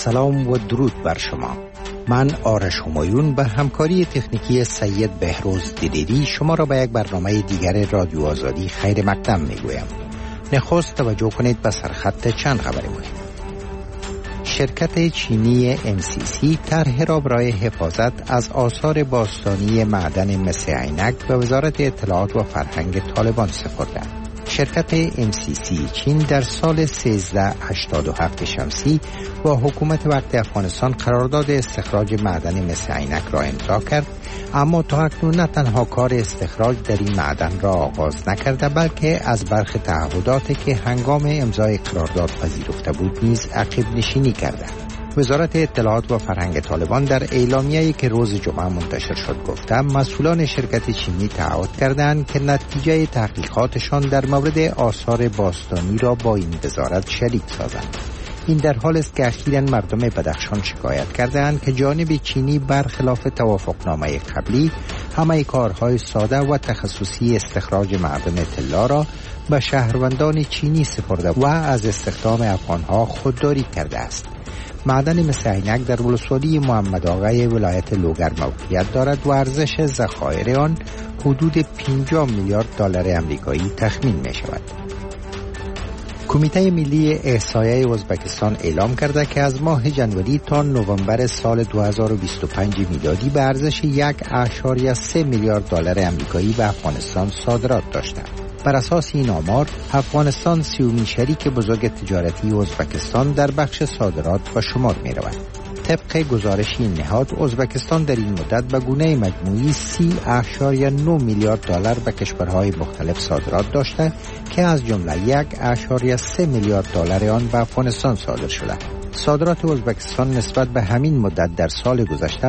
سلام و درود بر شما. من آرش همایون به همکاری تکنیکی سید بهروز دیدیری شما را به یک برنامه دیگر رادیو آزادی خیر مقدم میگویم. نخست توجه کنید به سرخط چند خبری مهم. شرکت چینی MCC طرح را برای حفاظت از آثار باستانی معدن مس عینک به وزارت اطلاعات و فرهنگ طالبان سپرده. شرکت MCC چین در سال 1387 شمسی با حکومت وقت افغانستان قرارداد استخراج معدن مس عینک را امضا کرد، اما تا اکنون نه تنها کار استخراج در این معدن را آغاز نکرده، بلکه از برخی تعهداتی که هنگام امضای قرارداد پذیرفته بود نیز عقب نشینی کرده. وزارت اطلاعات و فرهنگ طالبان در اعلامیه‌ای که روز جمعه منتشر شد گفته مسئولان شرکت چینی تعهد کردند که نتیجه تحقیقاتشان در مورد آثار باستانی را با این وزارت شریک سازند. این در حال است که اخیراً مردم بدخشان شکایت کردند که جانب چینی برخلاف توافقنامه قبلی همه کارهای ساده و تخصصی استخراج معدن طلا را به شهروندان چینی سپرده و از استخدام افغانها خودداری کرده است. معدن مس عینک در ولسوالی محمد آقای ولایت لوگر موقعیت دارد و ارزش ذخایر آن حدود 50 میلیارد دلار آمریکایی تخمین می شود. کمیته ملی احصایه ازبکستان اعلام کرده که از ماه ژانویه تا نوامبر سال 2025 میلادی به ارزش 1.3 میلیارد دلار آمریکایی به افغانستان صادرات داشته. بر اساس این آمار، افغانستان سومین شریک بزرگ تجارتی ازبکستان در بخش صادرات به شمار می رود. طبق گزارش این نهاد، ازبکستان در این مدت به گونه مجموعی 30.9 میلیارد دلار به کشورهای مختلف صادرات داشته که از جمله 1.3 میلیارد دلار آن به افغانستان صادر شده. صادرات ازبکستان نسبت به همین مدت در سال گذشته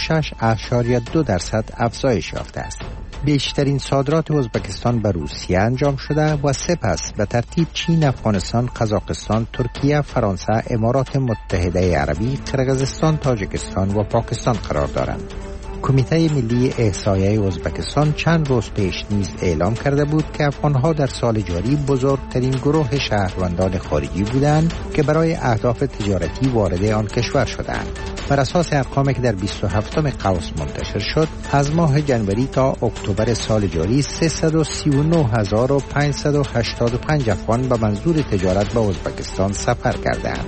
26.2% افزایش یافته است. بیشترین صادرات ازبکستان به روسیه انجام شده و سپس به ترتیب چین، افغانستان، قزاقستان، ترکیه، فرانسه، امارات متحده عربی، قرقیزستان، تاجیکستان و پاکستان قرار دارند. کمیته ملی احصایه ازبکستان چند روز پیش نیز اعلام کرده بود که افغانها در سال جاری بزرگترین گروه شهروندان خارجی بودند که برای اهداف تجارتی وارد آن کشور شدند. بر اساس ارقامی که در 27 قوس منتشر شد، از ماه جنوری تا اکتبر سال جاری 339,585 افغان به منظور تجارت به ازبکستان سفر کردند.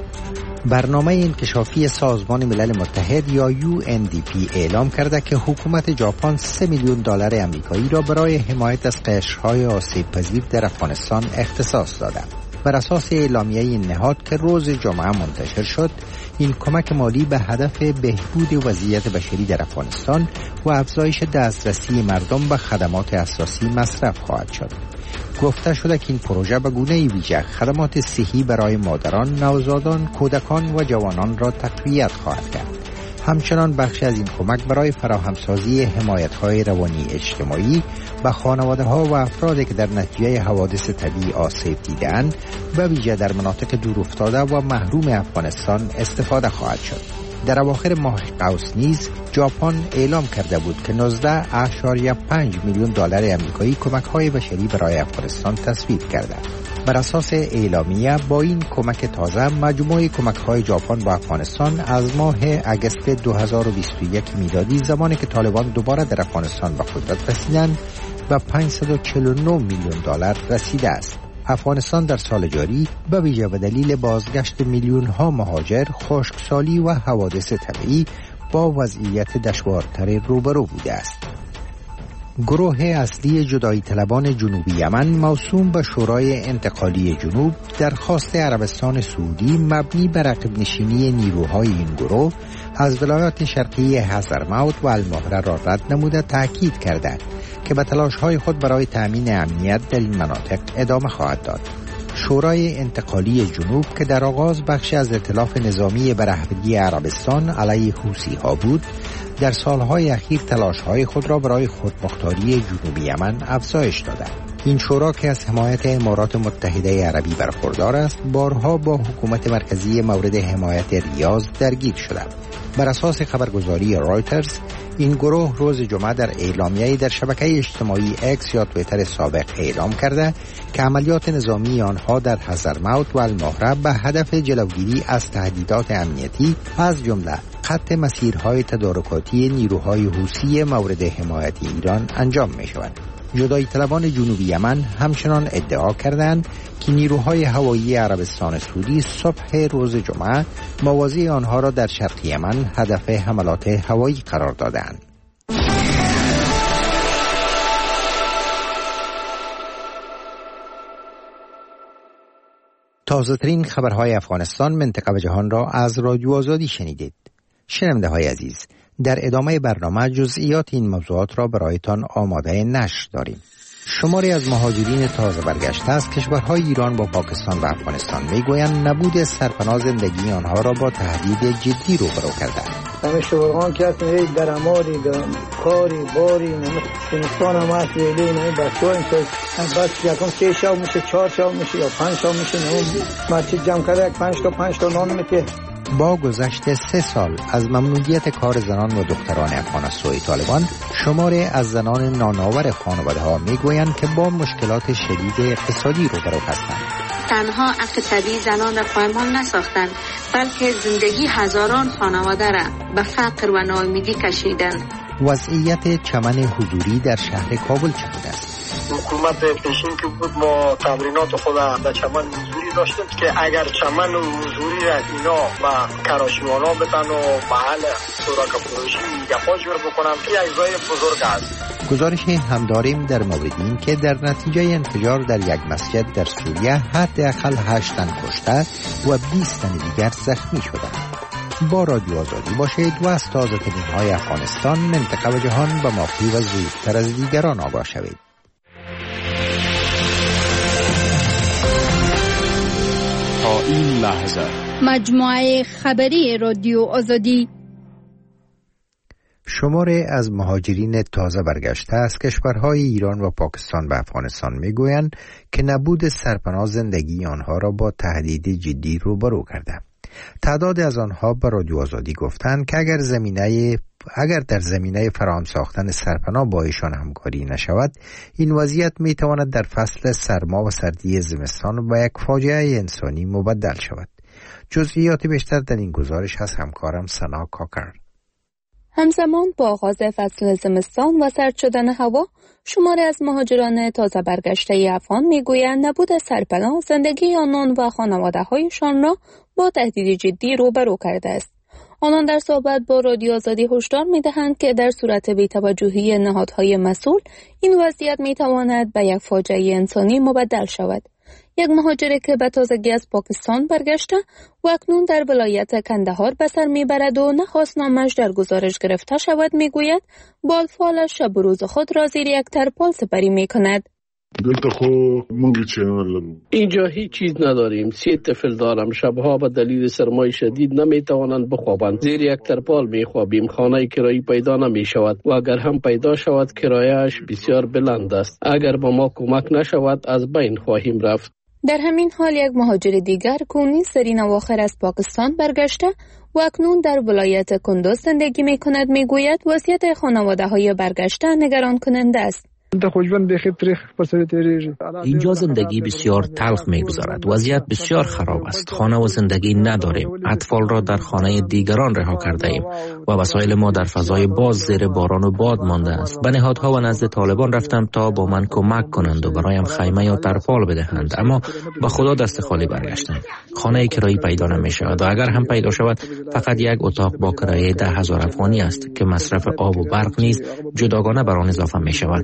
برنامه انکشافی سازمان ملل متحد یا UNDP اعلام کرده که حکومت ژاپن 3 میلیون دلار آمریکایی را برای حمایت از قشرهای آسیب پذیر در افغانستان اختصاص داده. بر اساس اعلامیه این نهاد که روز جمعه منتشر شد، این کمک مالی به هدف بهبود وضعیت بشری در افغانستان و افزایش دسترسی مردم به خدمات اساسی مصرف خواهد شد. گفته شده که این پروژه به گونه ویژه خدمات صحی برای مادران، نوزادان، کودکان و جوانان را تقویت خواهد کرد. همچنان بخشی از این کمک برای فراهمسازی حمایت‌های روانی اجتماعی به خانواده‌ها و افرادی که در نتیجه حوادث طبیعی آسیب دیده‌اند، به ویژه در مناطق دورافتاده و محروم افغانستان استفاده خواهد شد. در اواخر ماه قوس نیز ژاپن اعلام کرده بود که 19.5 میلیون دلار آمریکایی کمک‌های بشری برای افغانستان تصویب کرده. بر اساس اعلامیه با این کمک تازه مجموع کمک‌های ژاپن با افغانستان از ماه اگست 2021 میلادی، زمانی که طالبان دوباره در افغانستان به قدرت رسیدند، به 549 میلیون دلار رسیده است. افغانستان در سال جاری به ویژه به دلیل بازگشت میلیون‌ها مهاجر، خشکسالی و حوادث طبیعی با وضعیت دشوارتر روبرو بوده است. گروه اصلی جدایی طلبان جنوبی یمن موسوم به شورای انتقالی جنوب درخواست عربستان سعودی مبنی بر عقب نشینی نیروهای این گروه از ولایات شرقی حضرموت و المهره را رد نموده تأکید کرده که به تلاش‌های خود برای تأمین امنیت در این مناطق ادامه خواهد داد. شورای انتقالی جنوب که در آغاز بخشی از ائتلاف نظامی به رهبری عربستان علیه حوثی‌ها بود، در سالهای اخیر تلاش‌های خود را برای خودمختاری جنوبی یمن افزایش داده. این شورا که از حمایت امارات متحده عربی برخوردار است، بارها با حکومت مرکزی مورد حمایت ریاض درگیر شده. بر اساس خبرگزاری رایترز، این گروه روز جمعه در اعلامیه‌ای در شبکه اجتماعی اکس یا توییتر سابق اعلام کرده که عملیات نظامی آنها در حضرموت و المهره به هدف جلوگیری از تهدیدات امنیتی از جمله قطع مسیرهای تدارکاتی نیروهای حوثی مورد حمایت ایران انجام می شود. جدایی طلبان جنوبی یمن همچنان ادعا کردند که نیروهای هوایی عربستان سعودی صبح روز جمعه موازی آنها را در شرق یمن هدف حملات هوایی قرار دادند. تازه‌ترین خبرهای افغانستان، منطقه و جهان را از رادیو آزادی شنیدید. شنونده‌های عزیز، در ادامه برنامه جزئیات این موضوعات را برایتان آماده نشر داریم. شماری از مهاجرین تازه برگشته از کشورهای ایران با پاکستان و افغانستان میگویند نبود سرپناه زندگی آنها را با تهدید جدی روبرو کرده. همه شورهان که هست درآمدی کاری باری سنستان هم هست ویلی نمی بچه ها اینطور بس یکم 3 شب میشه 4 شب میشه یا 5 شب میشه مسجد جمع کرده 5 تا نان میده. با گذشت 3 سال از ممنوعیت کار زنان و دختران افغان از سوی طالبان، شماری از زنان نانآور خانواده ها میگویند که با مشکلات شدید اقتصادی روبرو هستند. تنها حق طبیعی زنان را پایمال نساختند، بلکه زندگی هزاران خانواده را به فقر و ناامیدی کشیدند. وضعیت چمن حضوری در شهر کابل چگونه است؟ حکومت پیشین که بود ما تمرینات خود در چمن حضوری داشتیم که اگر چمن حضوری را اینا و کراشیوانا بتن و محل سوراک فروشی گپا جور بکنم که یک جای بزرگ است. گزارش هم داریم در مورد این که در نتیجه انفجار در یک مسجد در سوریه حداقل 8 تن کشته و 20 تن دیگر زخمی شدند. با رادیو آزادی باشید و از تازه‌ترین های افغانستان، منطقه و جهان به مافی و زودتر از دیگران آگاه شوید. تا این لحظه مجموعه خبری رادیو آزادی. شماری از مهاجرین تازه برگشته از کشورهای ایران و پاکستان به افغانستان میگویند که نبود سرپناه زندگی آنها را با تهدید جدی روبرو کرده. تعداد از آنها به رادیو آزادی گفتند که اگر در زمینه فراهم ساختن سرپناه با ایشان همکاری نشود، این وضعیت میتواند در فصل سرما و سردی زمستان به یک فاجعه انسانی مبدل شود. جزئیات بیشتر در این گزارش از همکارم سنا کاکر. همزمان با آغاز فصل زمستان و سرد شدن هوا، شماری از مهاجران تازه برگشته افغان میگویند نبود سرپناه زندگی آنان و خانواده‌هایشان را با تهدید جدی روبرو کرده است. آنان در صحبت با رادیو آزادی هشدار می‌دهند که در صورت بی‌توجهی نهادهای مسئول، این وضعیت می‌تواند به یک فاجعه انسانی مبدل شود. یک مهاجر که به تازگی از پاکستان برگشته و اکنون در ولایت کندهار به سر میبرد و نخواست نامش در گزارش گرفته شود میگوید بالفالش شب و روز خود را زیر یک ترپال سپری میکند. اینجا هیچ چیز نداریم. 3 طفل دارم. شبها به دلیل سرمای شدید نمیتوانند بخوابند. زیر یک ترپال میخوابیم. خانه کرایی پیدا نمیشود و اگر هم پیدا شود کرایه‌اش بسیار بلند است. اگر به ما کمک نشود از بین خواهیم رفت. در همین حال یک مهاجر دیگر کونی سرین اواخر از پاکستان برگشته و اکنون در ولایت کندوز زندگی میکند میگوید وضعیت خانواده‌های برگشته نگران کننده است. اینجا زندگی بسیار تلخ می‌گذرد. وضعیت بسیار خراب است. خانه و زندگی نداریم. اطفال را در خانه دیگران رها کرده ایم و وسایل ما در فضای باز زیر باران و باد مانده است. به نهادها و نزد طالبان رفتم تا با من کمک کنند و برایم خیمه یا ترپال بدهند، اما با خدا دست خالی برگشتم. خانه کرایی پیدا نمی‌شود و اگر هم پیدا شود فقط یک اتاق با کرایه 10,000 افغانی است که مصرف آب و برق نیز جداگانه بر آن اضافه می‌شود.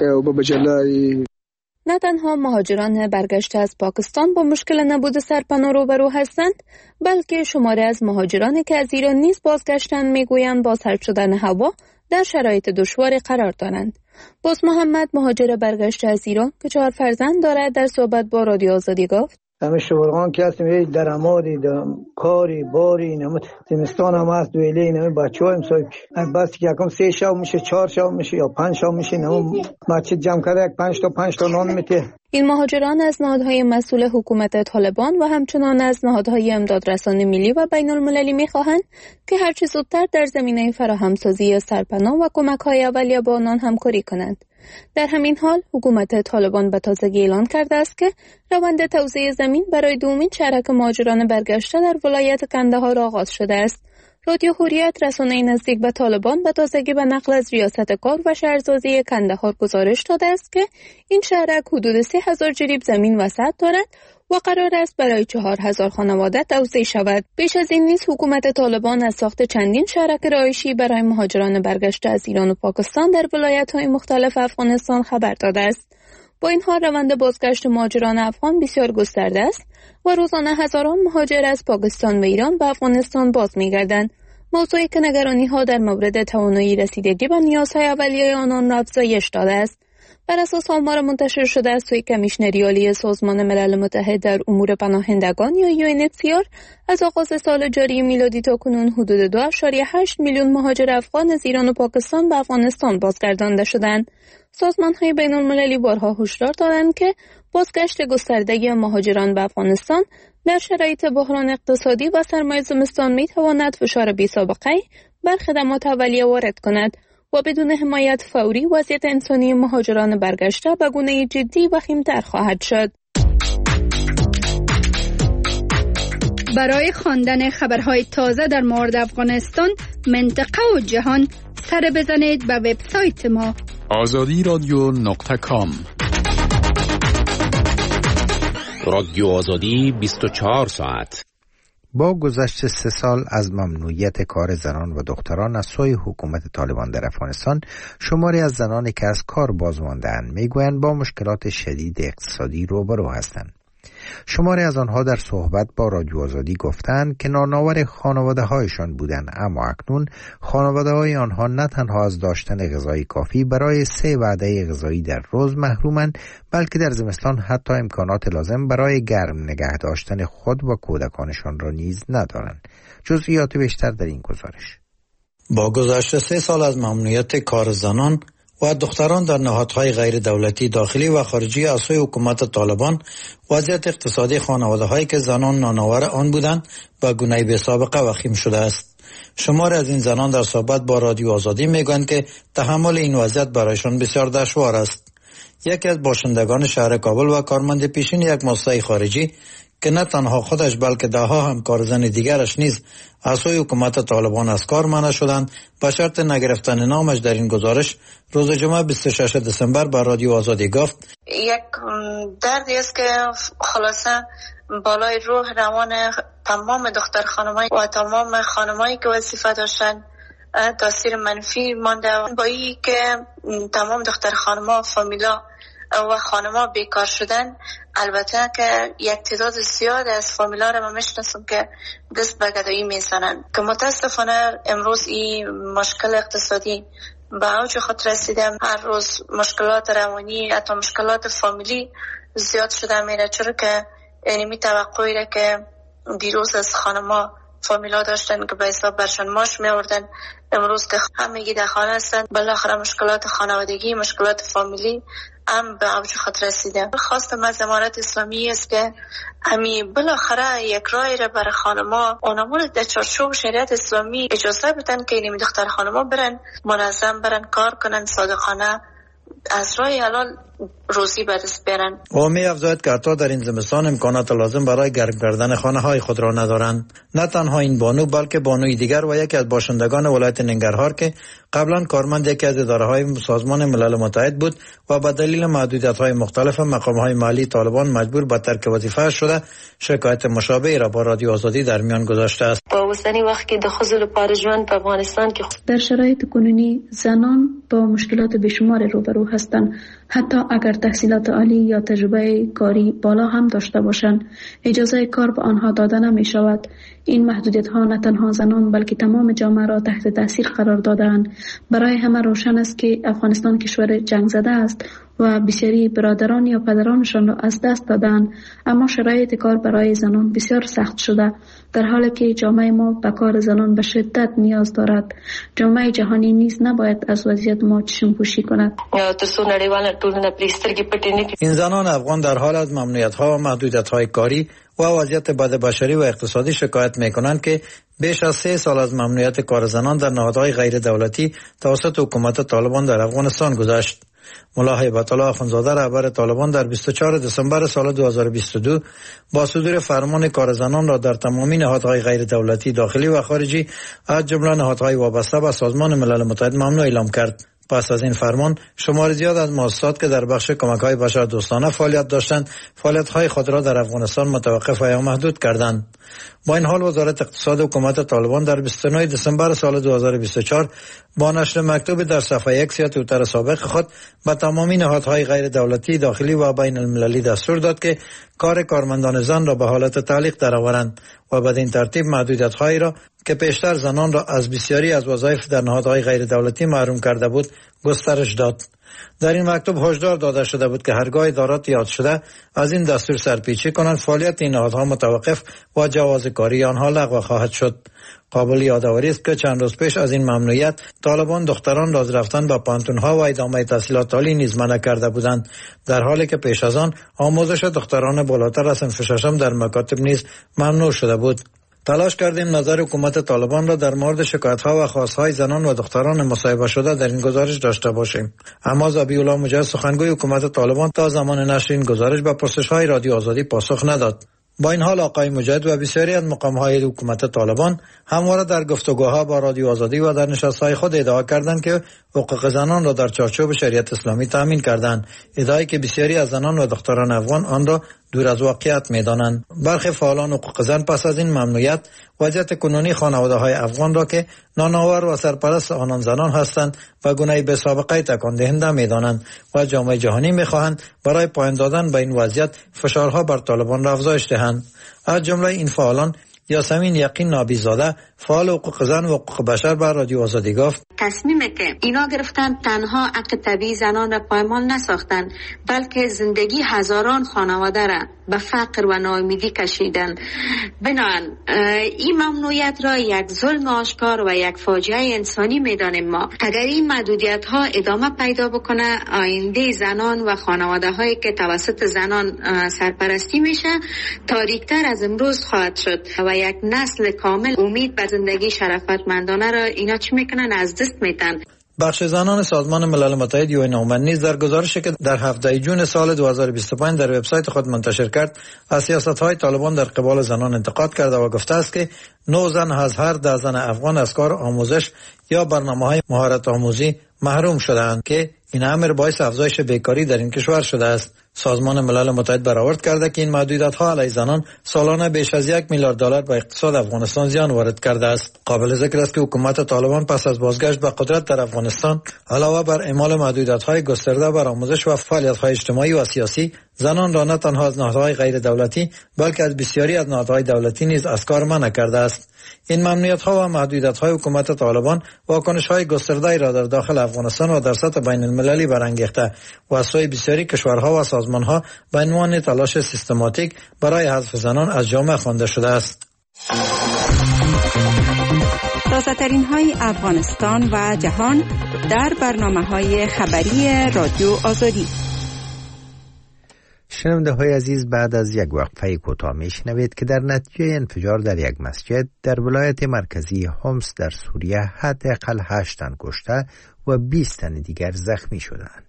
نه تنها مهاجران برگشته از پاکستان با مشکل نبود سرپناه روبرو هستند، بلکه شماری از مهاجرانی که از ایران نیز بازگشتند میگویند با سرد شدن هوا در شرایط دشواری قرار دارند. باز محمد مهاجر برگشته از ایران که 4 فرزند دارد در صحبت با رادیو آزادی گفت: همه شغلان که هستیم یه درآمدی کاری باری نمت زمستان هم هست ویلی نمی بچه‌ها امسال بس که یکم 3 شب میشه 4 شب میشه یا 5 شب میشه نم مسجد جمع کرده 5 تا نان میته. این مهاجران از نهادهای مسئول حکومت طالبان و همچنان از نهادهای امدادرسانی ملی و بین المللی می‌خواهند که هرچه زودتر در زمینه فراهمسازی سرپناه و کمک‌های اولیه با آنان همکاری کنند. در همین حال حکومت طالبان به تازگی اعلان کرده است که روند توزیع زمین برای دومین شهرک مهاجران برگشته در ولایت کندهار آغاز شده است. رادیو حریت رسانه نزدیک به طالبان به تازگی به نقل از ریاست کار و شهرسازی کندهار گزارش داده است که این شهرک حدود 3000 جریب زمین وسعت دارد و قرار است برای 4000 خانواده توزیع شود. بیش از این نیز حکومت طالبان از ساخت چندین شهرک رهایشی برای مهاجران برگشته از ایران و پاکستان در ولایت‌های مختلف افغانستان خبر داده است. با این حال روند بازگشت مهاجران افغان بسیار گسترده است و روزانه هزاران مهاجر از پاکستان و ایران به افغانستان باز می‌گردند. موضوعی که نگرانی‌ها در مورد توانایی رسیدگی به نیازهای اولیه آنان را افزایش داده است. بر اساس آمار منتشر شده از سوی کمیشنری عالی سازمان ملل متحد در امور پناهندگان یا UNHCR از آغاز سال جاری میلادی تا کنون حدود 2.8 میلیون مهاجر افغان از ایران و پاکستان به افغانستان بازگردانده شدند. سازمان‌های بین‌المللی بارها هشدار دادند که بازگشت گسترده مهاجران به افغانستان در شرایط بحران اقتصادی و سرمای زمستان می‌تواند فشار بی‌سابقه‌ای بر خدمات اولیه وارد کند و بدون حمایت فوری وضعیت انسانی مهاجران برگشته به گونه جدی وخیم‌تر خواهد شد. برای خواندن خبرهای تازه در مورد افغانستان، منطقه و جهان سر بزنید به وبسایت ما azadiradyo.com. رادیو آزادی 24 ساعت. با گذشت 3 سال از ممنوعیت کار زنان و دختران از سوی حکومت طالبان در افغانستان، شماری از زنانی که از کار باز مانده‌اند میگویند با مشکلات شدید اقتصادی روبرو هستند. شماری از آنها در صحبت با رادیو آزادی گفتند که نانآور خانواده هایشان بودند، اما اکنون خانواده های آنها نه تنها از داشتن غذای کافی برای 3 وعده غذایی در روز محرومند، بلکه در زمستان حتی امکانات لازم برای گرم نگه داشتن خود و کودکانشان را نیز ندارند. جزئیات بیشتر در این گزارش. با گذشت 3 سال از ممنوعیت کار زنان و دختران در نهادهای غیر دولتی داخلی و خارجی از سوی حکومت طالبان، وضعیت اقتصادی خانواده‌هایی که زنان نانآور آن بودند به گونه بی‌سابقه وخیم شده است. شماری از این زنان در صحبت با رادیو آزادی میگویند که تحمل این وضعیت برایشان بسیار دشوار است. یکی از باشندگان شهر کابل و کارمند پیشین یک مؤسسه خارجی که نه تنها خودش بلکه ده‌ها همکار زن دیگرش نیز از سوی حکومت طالبان از کار منع شدند، به شرط نگرفتن نامش در این گزارش روز جمعه 26 دسامبر بر رادیو آزادی گفت: یک دردی است که خلاصه بالای روح روان تمام دختر خانمایی و تمام خانمایی که وظیفه داشتن تاثیر منفی مانده. با این که تمام دختر خانما فامیلا و خانما بیکار شدن، البته که یک تعداد زیاد از فامیلا را من میشناسم که دست به گدایی میزنن که متاسفانه امروز این مشکل اقتصادی به اوج خود رسیده. هر روز مشکلات روانی حتی مشکلات فامیلی زیاد شده میره، چرا که اینمی توقعی را که دیروز از خانما فامیلا داشتن که به حساب برشان ماش می آوردن، امروز که همگی در خانه هستن، بالاخره مشکلات خانوادگی، مشکلات فامیلی هم به اوج خود رسیده. خواستم از امارت اسلامی است که همین بالاخره یک رای را برای خانما اونمون در چارچوب شریعت اسلامی اجازه بدن که این دختر خانما برن منظم برن کار کنن، صادقانه از رای حلال روزی به دست بیارن. و می افزاید که حتی در این زمستان امکانات لازم برای گرم کردن خانه های خود را ندارند. نه تنها این بانو بلکه بانوی دیگر و یکی از باشندگان ولایت ننگرهار که قبلا کارمند یکی از اداره‌های سازمان ملل متحد بود و به دلیل محدودیت‌های مختلف مقام‌های مالی طالبان مجبور به ترک وظیفه شده، شکایت مشابهی را با رادیو آزادی در میان گذاشته است. با وسنی وقتی دخول پارجوان به افغانستان که در شرایط کنونی زنان با مشکلات بیشمار روبرو هستند، حتی اگر تحصیلات عالی یا تجربه کاری بالا هم داشته باشند، اجازه کار به آنها داده نمی شود. این محدودیت ها نه تنها زنان بلکه تمام جامعه را تحت تاثیر قرار دادند. برای همه روشن است که افغانستان کشور جنگ زده است و بسیاری برادران یا پدرانشان را از دست دادند، اما شرایط کار برای زنان بسیار سخت شده، در حالی که جامعه ما به کار زنان به شدت نیاز دارد. جامعه جهانی نیز نباید از وضعیت ما چشم پوشی کند. این زنان افغان در حال از ممنوعیت‌ها و محدودیت‌های کاری و وضعیت بد بشری و اقتصادی شکایت می‌کنند که بیش از 3 سال از ممنوعیت کار زنان در نهادهای غیر دولتی توسط حکومت طالبان در افغانستان گذشت. ملا هیبت الله اخوندزاده رهبر طالبان در 24 دسامبر سال 2022 با صدور فرمان کار زنان را در تمامی نهادهای غیر دولتی داخلی و خارجی از جمله نهادهای وابسته به سازمان ملل متحد ممنوع اعلام کرد. پس از این فرمان شمار زیاد از مؤسسات که در بخش کمک‌های بشردوستانه فعالیت داشتند فعالیت‌های خود را در افغانستان متوقف و یا محدود کردند. با این حال وزارت اقتصاد حکومت طالبان در 29 دسامبر سال 2024 با نشر مکتوب در صفحه 1 توییتر سابق خود به تمامی نهادهای غیر دولتی داخلی و بین المللی دستور داد که کار کارمندان زن را به حالت تعلیق درآورند و بدین ترتیب محدودیت‌هایی را که پیشتر زنان را از بسیاری از وظایف در نهادهای غیر دولتی محروم کرده بود گسترش داد. در این مکتوب هشدار داده شده بود که هرگاه ادارات یاد شده از این دستور سرپیچی کنند فعالیت این نهادها متوقف و جواز کاری آنها لغو خواهد شد. قابل یادآوری است که چند روز پیش از این ممنوعیت طالبان دختران را از رفتن به پانتون‌ها و ادامه تحصیلات عالی نیز منع کرده بودند، در حالی که پیش از آن آموزش دختران بالاتر از صنف ششم در مکاتب نیز ممنوع شده بود. تلاش کردیم نظر حکومت طالبان را در مورد شکایت‌ها و خواست‌های زنان و دختران مصاحبه شده در این گزارش داشته باشیم، اما ذبیح الله مجاهد سخنگوی حکومت طالبان تا زمان نشر این گزارش به پرسش‌های رادیو آزادی پاسخ نداد. با این حال آقای مجاهد و بسیاری از مقام‌های حکومت طالبان همواره در گفتگوها با رادیو آزادی و در نشست‌های خود ادعا کردند که حقوق زنان را در چارچوب شریعت اسلامی تامین کردند، ادعایی که بسیاری از زنان و دختران افغان آن را دور از واقعیت می‌دانند. برخی فعالان حقوق زن پس از این ممنوعیت وضعیت کنونی خانواده‌های افغان را که نانآور و سرپرست آنان زنان هستند و گونه به سابقه تکان دهنده می‌دانند و جامعه جهانی می‌خواهند برای پایان دادن به این وضعیت فشارها بر طالبان را افزایش دهند. از جمله این فعالان یاسمین یقین نابیزاده فعال حقوق زن و حقوق بشر بر رادیو آزادی گفت تصمیمی که اینا گرفتن تنها حق طبیعی زنان را پایمال نساختن، بلکه زندگی هزاران خانواده را به فقر و ناامیدی کشیدن. بنابراین این ممنوعیت را یک ظلم آشکار و یک فاجعه انسانی میدانیم ما. اگر این محدودیت ها ادامه پیدا بکنه، آینده زنان و خانواده هایی که توسط زنان سرپرستی میشه تاریکتر از امروز خواهد شد و یک نسل کامل امید به زندگی شرفتمندانه را اینا چی میکنن از دست میدن. بخش زنان سازمان ملل متحد یون اومن نیز در گزارشی که در 7 جون سال 2025 در وبسایت خود منتشر کرد از سیاست‌های طالبان در قبال زنان انتقاد کرده و گفته است که 9 زن از هر 10 زن افغان از کار آموزش یا برنامه‌های مهارت آموزی محروم شده‌اند که این امر باعث افزایش بیکاری در این کشور شده است. سازمان ملل متحد برآورد کرده که این محدودیت‌ها علیه زنان سالانه بیش از $1 میلیارد به اقتصاد افغانستان زیان وارد کرده است. قابل ذکر است که حکومت طالبان پس از بازگشت به قدرت در افغانستان علاوه بر اعمال محدودیت‌های گسترده بر آموزش و فعالیت‌های اجتماعی و سیاسی، زنان را نه تنها از نهادهای غیر دولتی بلکه از بسیاری از نهادهای دولتی نیز از کار منع کرده است. این ممنوعیت‌ها و محدودیت‌های حکومت طالبان واکنش‌های گسترده‌ای را در داخل افغانستان و در سطح بین‌المللی برانگیخته و از سوی بسیاری کشورها و سازمان‌ها به عنوان تلاش سیستماتیک برای حذف زنان از جامعه خوانده شده است. تازه‌ترین‌های افغانستان و جهان در برنامه‌های خبری رادیو آزادی. شنونده‌های عزیز، بعد از یک وقفه کوتاه میشنوید که در نتیجه انفجار در یک مسجد در ولایت مرکزی حمص در سوریه حداقل 8 تن کشته و 20 تن دیگر زخمی شدند.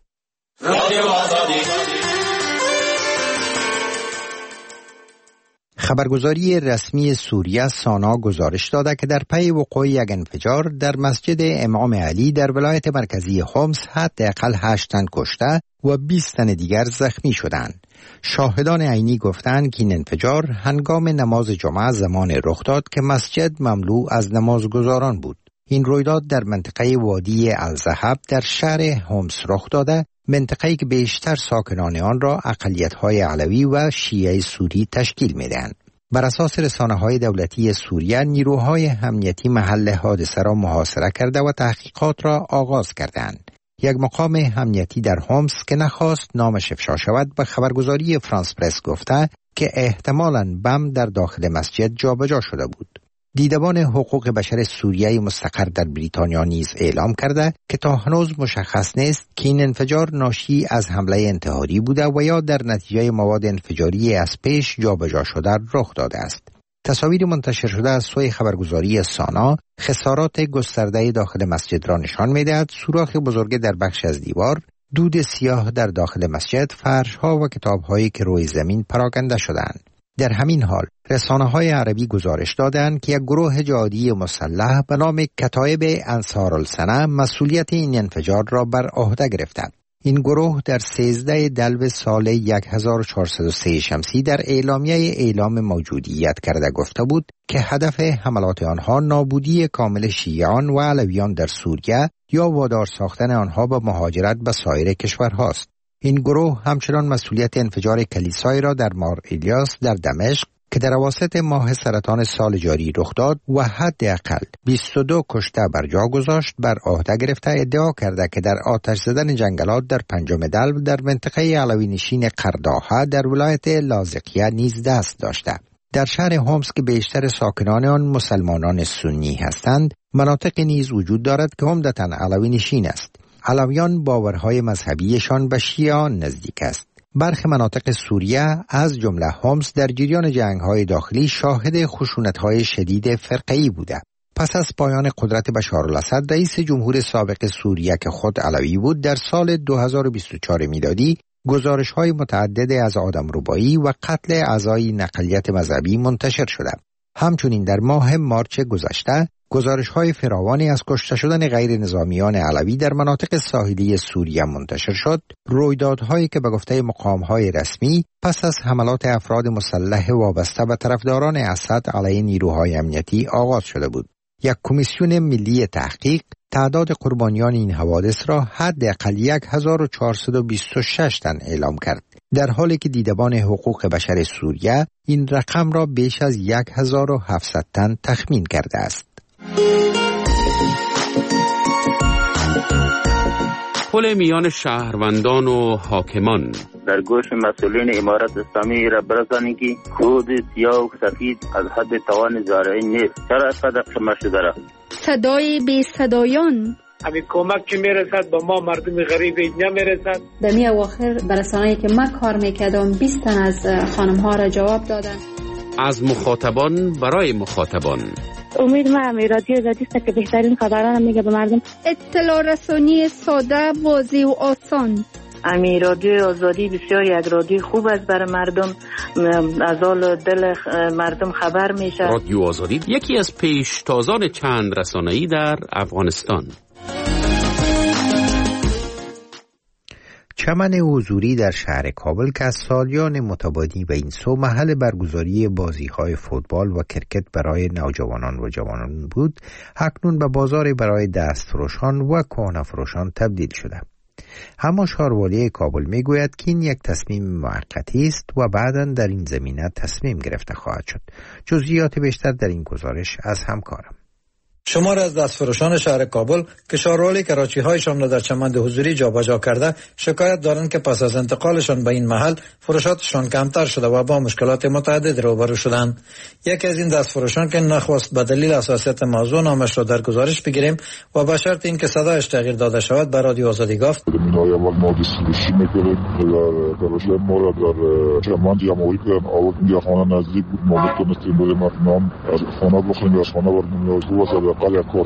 خبرگزاری رسمی سوریه سانا گزارش داده که در پی وقوع یک انفجار در مسجد امام علی در ولایت مرکزی حمص حداقل 8 تن کشته و 20 تن دیگر زخمی شدند. شاهدان عینی گفتند که این انفجار هنگام نماز جمعه زمان رخ داد که مسجد مملو از نمازگزاران بود. این رویداد در منطقه وادی الذهب در شهر حمص رخ داده، منطقه‌ای که بیشتر ساکنان آن را اقلیت‌های علوی و شیعه سوری تشکیل می‌دهند. بر اساس رسانه‌های دولتی سوریه، نیروهای امنیتی محل حادثه را محاصره کرده و تحقیقات را آغاز کردند. یک مقام امنیتی در هومس که نخواست نامش افشا شود به خبرگزاری فرانس پرس گفته که احتمالاً بم در داخل مسجد جابجا شده بود. دیدبان حقوق بشر سوریه مستقر در بریتانیا نیز اعلام کرده که تا هنوز مشخص نیست که این انفجار ناشی از حمله انتحاری بوده و یا در نتیجه مواد انفجاری از پیش جابجا شده رخ داده است. تصاویر منتشر شده از سوی خبرگزاری سانا خسارات گسترده داخل مسجد را نشان می‌دهد. سوراخ بزرگ در بخش از دیوار، دود سیاه در داخل مسجد، فرش‌ها و کتاب‌هایی که روی زمین پراکنده شدند. در همین حال رسانه‌های عربی گزارش دادند که یک گروه جهادی مسلح به نام کتایب انصارالسنه مسئولیت این انفجار را بر عهده گرفتند. این گروه در 13 دلو سال 1403 شمسی در اعلامیه اعلام موجودیت کرده گفته بود که هدف حملات آنها نابودی کامل شیعیان و علویان در سوریه یا وادار ساختن آنها به مهاجرت به سایر کشورهاست. این گروه همچنان مسئولیت انفجار کلیسایی را در مار الیاس در دمشق که در اواسط ماه سرطان سال جاری رخ داد و حداقل 22 کشته بر جا گذاشت بر عهده گرفته ادعا کرده که در آتش زدن جنگلات در 5 دلو در منطقه علوی نشین قرداحه در ولایت لاذقیه نیز دست داشته. در شهر هومس که بیشتر ساکنان آن مسلمانان سنی هستند، مناطق نیز وجود دارد که عمدتاً علوی نشین است. علویان باورهای مذهبیشان به شیعیان نزدیک است. برخی مناطق سوریه از جمله هومس در جریان جنگ‌های داخلی شاهد خشونت‌های شدید فرقه‌ای بوده. پس از پایان قدرت بشارالاسد، رئیس جمهور سابق سوریه که خود علوی بود، در سال 2024 میلادی گزارش‌های متعدد از آدمربایی و قتل اعضای اقلیت مذهبی منتشر شده. همچنین در ماه مارچ گذشته گزارش‌های فراوانی از کشته شدن غیر نظامیان علوی در مناطق ساحلی سوریه منتشر شد، رویدادهایی که به گفته مقام‌های رسمی پس از حملات افراد مسلح وابسته به طرفداران اسد علیه نیروهای امنیتی آغاز شده بود. یک کمیسیون ملی تحقیق تعداد قربانیان این حوادث را حداقل 1426 تن اعلام کرد، در حالی که دیدبان حقوق بشر سوریه این رقم را بیش از 1700 تن تخمین کرده است. پل میان شهروندان و حاکمان در گوش مسئولین امارت اسلامی را برسانید که خود سیاه و سفید از حد توان زارعین نیست. چرا اینقدر قیمت شده را؟ صدای بی صدایان همین کمک که میرسد به ما مردم غریب اینجا میرسد. در می اواخر برسانه‌ای که من کار میکردم 20 تن از خانم ها را جواب دادن. از مخاطبان برای مخاطبان. امید من رادیو آزادی است که بهترین خبران میگه به مردم. اطلاع رسانی ساده، واضح و آسان. امی رادیو آزادی بسیار یک رادیو خوب است برای مردم، از حال دل مردم خبر میشه. رادیو آزادی یکی از پیشتازان چند رسانه‌ای در افغانستان. چمن حضوری در شهر کابل که از سالیان متبادی به این سو محل برگزاری بازی‌های فوتبال و کرکت برای نوجوانان و جوانان بود، اکنون به بازار برای دستفروشان و کهنه‌فروشان تبدیل شده. اما شهروالی کابل میگوید که این یک تصمیم موقتی است و بعداً در این زمینه تصمیم گرفته خواهد شد. جزئیات بیشتر در این گزارش از همکارم. شمار از دستفروشان شهر کابل که شهروالی کراچی هایشان را در چمن حضوری جابجا کرده شکایت دارند که پس از انتقالشان به این محل فروشاتشان کمتر شده و با مشکلات متعدد روبرو شدند. یکی از این دستفروشان که نخواست به دلیل حساسیت موضوع نامش را در گزارش بگیریم و به شرط اینکه صدایش تغییر داده شود به رادیو آزادی گفت: ما دیستریبیوشن می‌کنیم در ما را در چمن جمع‌آوری کردن، آوردیم یا خانه نزدیک بود، ما می‌تونستیم بریم نام از خانه بخریم، از خانه بردیم.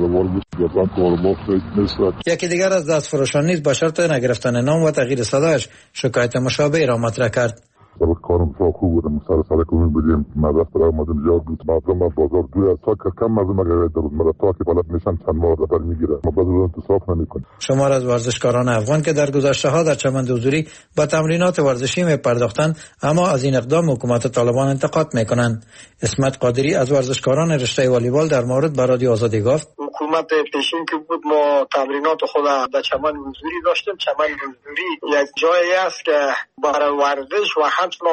یکی دیگر از دستفروشان نیز با شرط نگرفتن نام و تغییر صدایش شکایت مشابه را مطرح کرد. کارم بسیار خوب بود، سر کنیم بدیم مدرس برای آمدن زیاد بود، مردم از بازار دوی تا که کم مردم اگر در مرتا که بلد میشن چند ماه رفر میگیره، ما بعد از انتصاف نمیکنیم. شمار از ورزشکاران افغان که در گذشته ها در چمن حضوری با تمرینات ورزشی میپرداختند، اما از این اقدام حکومت طالبان انتقاد میکنند. اسمت قادری از ورزشکاران رشته والیبال در مورد به رادیو آزادی گفت: حکومت پیشین که بود ما تمرینات خود در چمن حضوری داشتیم. چمن حضوری یک جایی است که برای ورزش و همچنان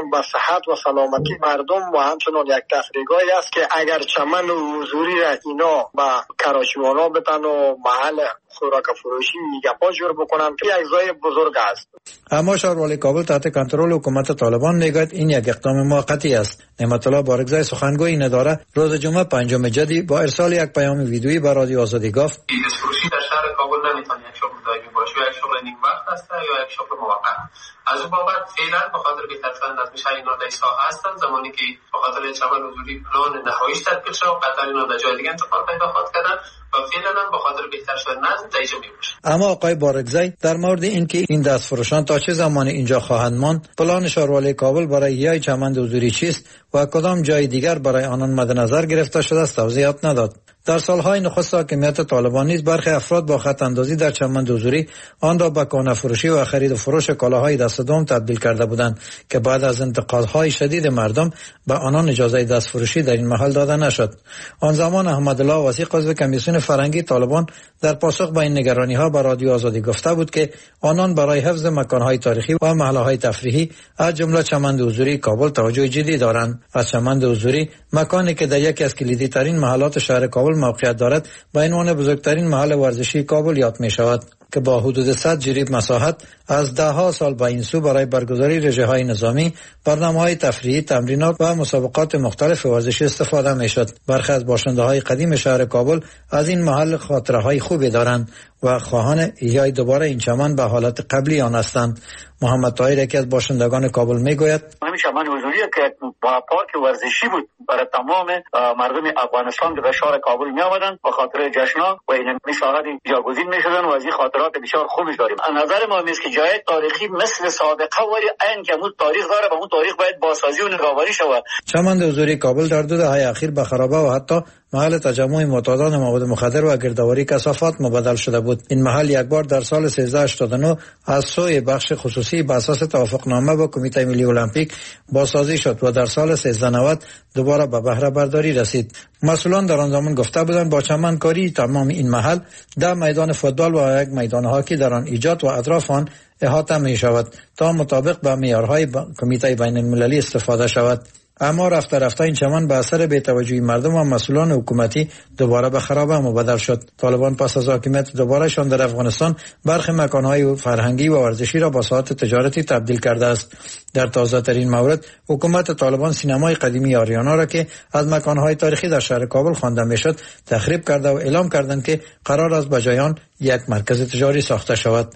به صحت و سلامتی مردم و همچنان یک تفریحگاهی است که اگر چمن حضوری را اینا به کاراشیوانا بتن و محل خوراک فروشی گپا جور بکنن که یک جای بزرگ است. اما شهروالی کابل تحت کنترل حکومت طالبان میگوید این یک اقدام موقتی است. نعمت الله بارگزای سخنگوی این اداره روز جمعه 5 جدی با ارسال یک پیام ویدیویی به رادیو آزادی گفت فروشی در شهر کابل نمیتونه یک شغل دائمی باشه، یک شغل نیم وقت است یا یک شغل موقت. از اون بابت فعلا به خاطر بهتر شدن از میشه اینا در ساحه هستن، زمانی که به خاطر چمن حضوری پلان نهاییش تطبیق شد قطعا اینا در جای دیگه انتقال پیدا خواهد کردن و فعلا هم به خاطر بهتر شدن از دیجا میباشه. اما آقای بارگزای در مورد اینکه این دستفروشان تا چه زمان اینجا خواهند ماند، پلان شهروالی کابل برای احیای چمن حضوری چیست و کدام جای دیگر برای آنان مد نظر گرفته شده است توضیحات نداد. در سالهای نخست حاکمیت طالبان نیز برخی افراد با خط اندازی در چمن حضوری آن را به کهنه فروشی و خرید و فروش کالاهای دست دوم تبدیل کرده بودند که بعد از انتقادهای شدید مردم به آنان اجازه دست فروشی در این محل داده نشد. آن زمان احمدالله وثیق عضو کمیسیون فرهنگی طالبان در پاسخ به این نگرانی‌ها به رادیو آزادی گفته بود که آنان برای حفظ مکان‌های تاریخی و محل‌های تفریحی از جمله چمن حضوری کابل توجه جدی دارند. از چمن حضوری مکانی که در یکی از کلیدی ترین محلات شهر کابل موقعیت دارد به عنوان بزرگترین محل ورزشی کابل یاد می شود که با حدود 100 جریب مساحت از دهها سال به این سو برای برگزاری رژه‌های نظامی، برنامه‌های تفریحی، تمرینات و مسابقات مختلف ورزشی استفاده می‌شد. برخی از باشنده‌های قدیم شهر کابل از این محل خاطره‌های خوبی دارند و خواهان احیای دوباره این چمن به حالت قبلی آن هستند. محمد طاهر یکی از باشندگان کابل میگوید همین چمن حضوری که با پارک ورزشی بود برای تمام مردم افغانستان که به شهر کابل می آمدند به خاطر جشن‌ها و این مساحت جاگزین می‌شدند و از این خاطرات بسیار خوبی داریم. از نظر ما است که جای تاریخی مثل سابقه ولی عین که اون تاریخ داره و اون تاریخ باید بازسازی و نگهداری شود. چمن حضوری کابل در 2 دهه اخیر به خرابه و حتی محل تجمع معتادان مواد مخدر و گردآوری کثافات مبدل شده بود. این محل یک بار در سال 1389 از سوی بخش خصوصی به اساس توافقنامه با کمیته ملی المپیک بازسازی شد و در سال 1390 دوباره به بهره برداری رسید. مسئولان در آن زمان گفته بودند با چمن کاری تمام این محل 10 میدان فوتبال و 1 میدان هاکی در آن ایجاد و اطراف آن احاطه می شود تا مطابق با معیارهای کمیته بین المللی استفاده شود. اما رفته رفته این چمن به اثر بی‌توجهی مردم و مسئولان حکومتی دوباره به خرابه مبدل شد. طالبان پس از حاکمیت دوبارهشان در افغانستان برخی مکانهای فرهنگی و ورزشی را با ساحات تجارتی تبدیل کرده است. در تازه ترین مورد حکومت طالبان سینمای قدیمی آریانا را که از مکانهای تاریخی در شهر کابل خوانده میشد تخریب کرده و اعلام کردند که قرار است به جای آن یک مرکز تجاری ساخته شود.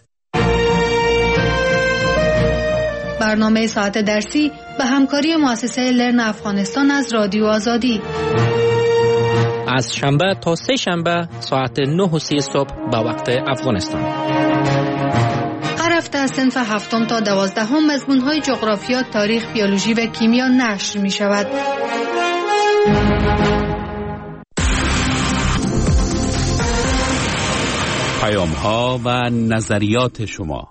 برنامه ساعت درسی به همکاری مؤسسه لرن افغانستان از رادیو آزادی از شنبه تا 3 شنبه ساعت 9:30 صبح به وقت افغانستان. هر هفته از صنف 7 تا 12 مضمون‌های جغرافیا، تاریخ، بیولوژی و کیمیا نشر می شود. پیام‌ها و نظریات شما.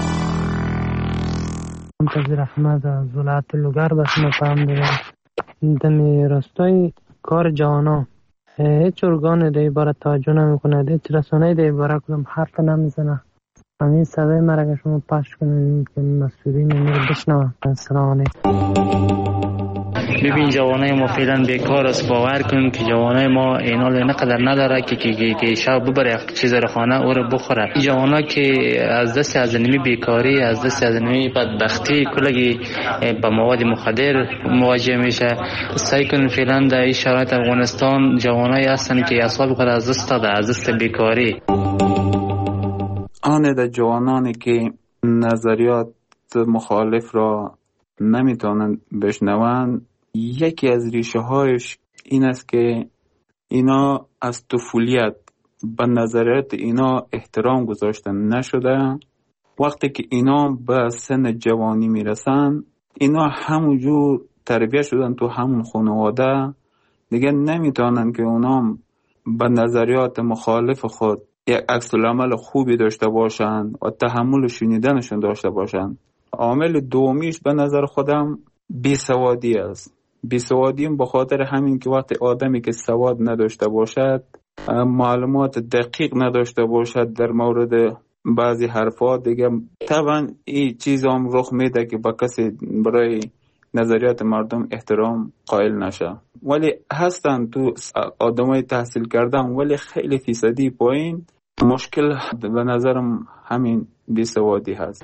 منتظر احمد از ولایت لوگر بسم پیام دارم. دمی راستای کار جوانا هیچ ارگان دی باره توجه نمیکنه، هیچ رسانه دی باره کدام حرف نمیزنه. همین صدای مرا که شما پخش کنید که مسئولین رو بشنوه. السلام علیکم. ببین جوانای ما فعلا بیکار است. باور کن که جوانای ما اینال نقدر نداره که شب ببره چیز رو خانه او رو بخوره. این جوانا که از دست از نمی بیکاری، از دست از نمی بدبختی کلگی با مواد مخدر مواجه میشه. سعی کن فعلا در این شرایط افغانستان جوانای هستن که اعصاب خود از دست داده، از دست بیکاری. آن در جوانانی که نظریات مخالف را نمیتونن بشنون، یکی از ریشه هایش این است که اینا از طفولیت به نظریات اینا احترام گذاشتن نشده. وقتی که اینا به سن جوانی میرسن، اینا همونجور تربیت شدن تو همون خانواده، دیگه نمیتونن که اونا به نظریات مخالف خود یک عکس العمل خوبی داشته باشن و تحمل شنیدنشون داشته باشن. عامل دومیش به نظر خودم بیسوادی است. بیسوادیم به خاطر همین که وقتی آدمی که سواد نداشته باشد، معلومات دقیق نداشته باشد در مورد بعضی حرفات، دیگه طبعا این چیز هم رخ میده که با کسی برای نظریات مردم احترام قائل نشه. ولی هستن تو آدمای تحصیل کردن ولی خیلی فیصدی پایین. مشکل به نظرم همین بیسوادی هست.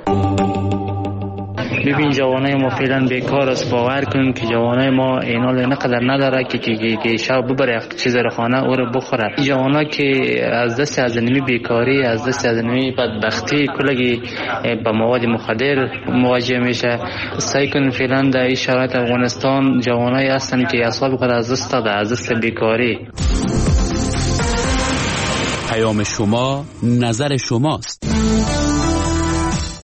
ببین جوانای ما فعلا بیکار است. باور کن که جوانای ما اینال نقدر نداره که شب ببره چیز رو خانه او رو بخوره. جوانا که از دست از نمی بیکاری، از دست از نمی بدبختی کلگی با مواد مخدر مواجه میشه. سعی کن فعلا در این شرایط افغانستان جوانای هستن که اصحاب خود از دست داده، از دست بیکاری. پیام شما، نظر شماست.